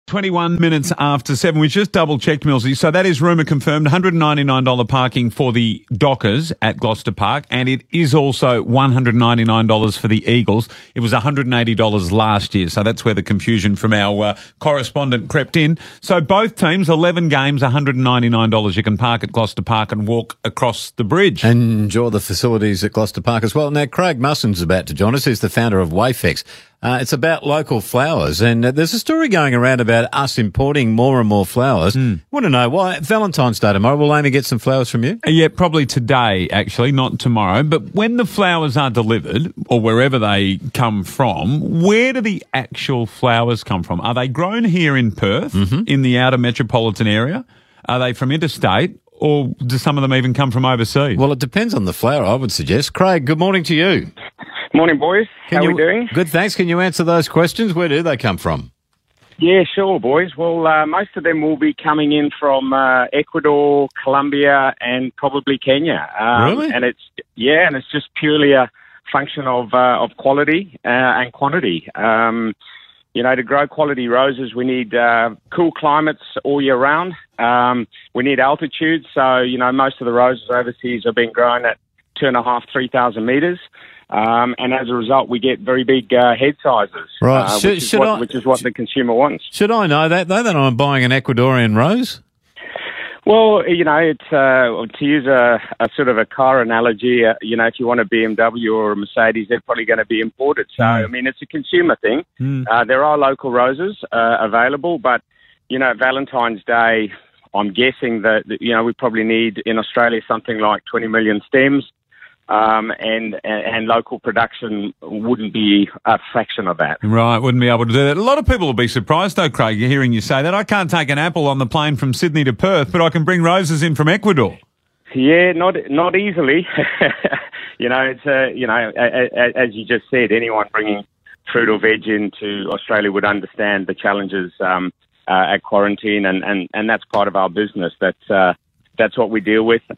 21 minutes after 7. We just double-checked, Millsy. So that is rumour confirmed, $199 parking for the Dockers at Gloucester Park, and it is also $199 for the Eagles. It was $180 last year, so that's where the confusion from our correspondent crept in. So both teams, 11 games, $199. You can park at Gloucester Park and walk across the bridge. And enjoy the facilities at Gloucester Park as well. Now, Craig Musson's about to join us. He's the founder of Wayfex. It's about local flowers, and there's a story going around about us importing more and more flowers. Want to know why? Valentine's Day tomorrow. Will Amy get some flowers from you? Yeah, probably today, actually, not tomorrow. But when the flowers are delivered, or wherever they come from, where do the actual flowers come from? Are they grown here in Perth, in the outer metropolitan area? Are they from interstate? Or do some of them even come from overseas? Well, it depends on the flower, I would suggest. Craig, good morning to you. Morning, boys. How are we doing? Good, thanks. Can you answer those questions? Where do they come from? Yeah, sure, boys. Well, most of them will be coming in from Ecuador, Colombia, and probably Kenya. Really? And it's just purely a function of quality and quantity. To grow quality roses, we need cool climates all year round. We need altitude. So, most of the roses overseas are being grown at 2,500, 3,000 metres. And as a result, we get very big head sizes, right? Which is what the consumer wants. Should I know that, though, that I'm buying an Ecuadorian rose? Well, it's to use a sort of a car analogy, if you want a BMW or a Mercedes, they're probably going to be imported. So, it's a consumer thing. There are local roses available, but, Valentine's Day, I'm guessing that, we probably need in Australia something like 20 million stems. And local production wouldn't be a fraction of that. Right, wouldn't be able to do that. A lot of people will be surprised, though, Craig, hearing you say that. I can't take an apple on the plane from Sydney to Perth, but I can bring roses in from Ecuador. Yeah, not easily. As you just said, anyone bringing fruit or veg into Australia would understand the challenges at quarantine, and that's part of our business. That's what we deal with,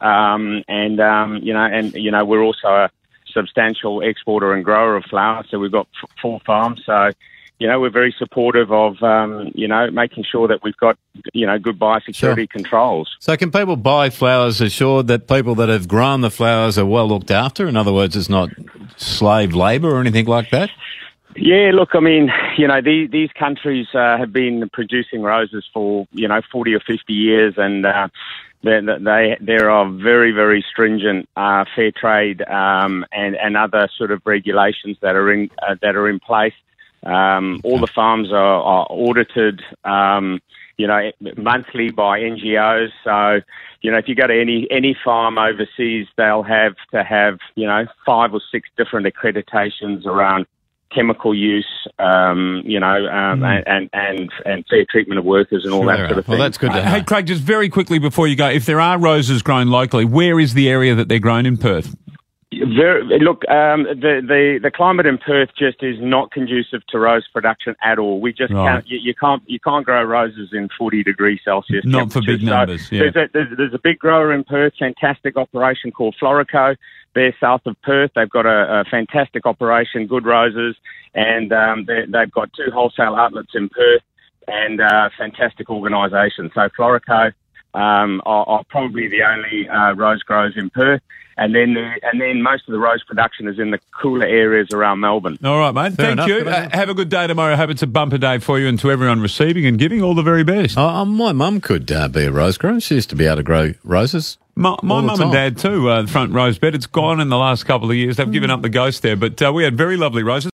we're also a substantial exporter and grower of flowers. So we've got 4 farms. So, we're very supportive of, making sure that we've got, good biosecurity controls. So can people buy flowers assured that people that have grown the flowers are well looked after? In other words, it's not slave labour or anything like that? Yeah, look, these countries have been producing roses for, 40 or 50 years, and there are very, very stringent fair trade and other sort of regulations that are in place. All the farms are audited, monthly by NGOs. So, if you go to any farm overseas, they'll have to have 5 or 6 different accreditations around chemical use, and fair treatment of workers and all that sort of thing. Well, that's good to have. Hey, Craig, just very quickly before you go, if there are roses grown locally, where is the area that they're grown in Perth? The climate in Perth just is not conducive to rose production at all. We just can't. You can't grow roses in 40 degrees Celsius. Not for big numbers. So there's a big grower in Perth, fantastic operation called Florico. They're south of Perth. They've got a fantastic operation, good roses, and they've got 2 wholesale outlets in Perth and fantastic organisation. So Florico are probably the only rose growers in Perth. And then most of the rose production is in the cooler areas around Melbourne. All right, mate. Thank you. Have a good day tomorrow. I hope it's a bumper day for you, and to everyone receiving and giving, all the very best. My mum could be a rose grower. She used to be able to grow roses. My mum and dad too, the front rose bed. It's gone in the last couple of years. They've given up the ghost there, but we had very lovely roses.